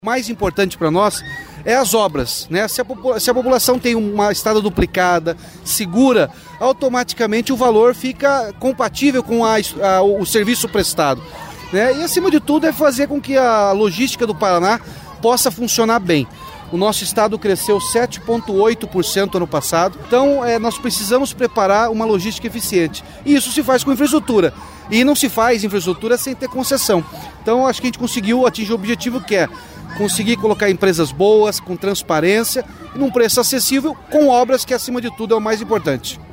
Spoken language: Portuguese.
O mais importante para nós é as obras, né? Se a população tem uma estrada duplicada, segura, automaticamente o valor fica compatível com o serviço prestado, né? E acima de tudo é fazer com que a logística do Paraná possa funcionar bem. O nosso estado cresceu 7,8% ano passado, então nós precisamos preparar uma logística eficiente. E isso se faz com infraestrutura. E não se faz infraestrutura sem ter concessão. Então acho que a gente conseguiu atingir o objetivo que é conseguir colocar empresas boas, com transparência, e num preço acessível, com obras que acima de tudo é o mais importante.